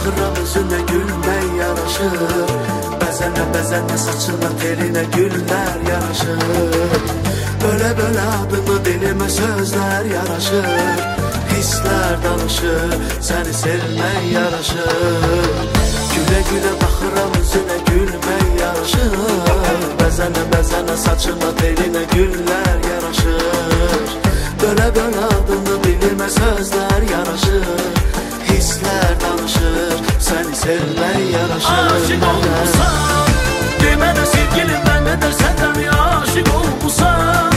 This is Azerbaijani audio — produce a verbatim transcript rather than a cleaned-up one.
baxıram üzünə gülmək yaraşır. Bəzənə bəzənə saçına telinə güllər yaraşır. Bölə-bölə adını dilimə sözlər yaraşır. Hisslər danışır, səni sevmək yaraşır. Gülə-gülə baxıram üzünə gülmək yaraşır. Bəzənə bəzənə saçına telinə güllər yaraşır. Bölə-bölə adını dilimə sözlər yaraşır. Hisslər danışır, səni sevmək yaraşır. Aşık olmuşsan, demə də sevgilim, mən də səndən aşık olmuşsan.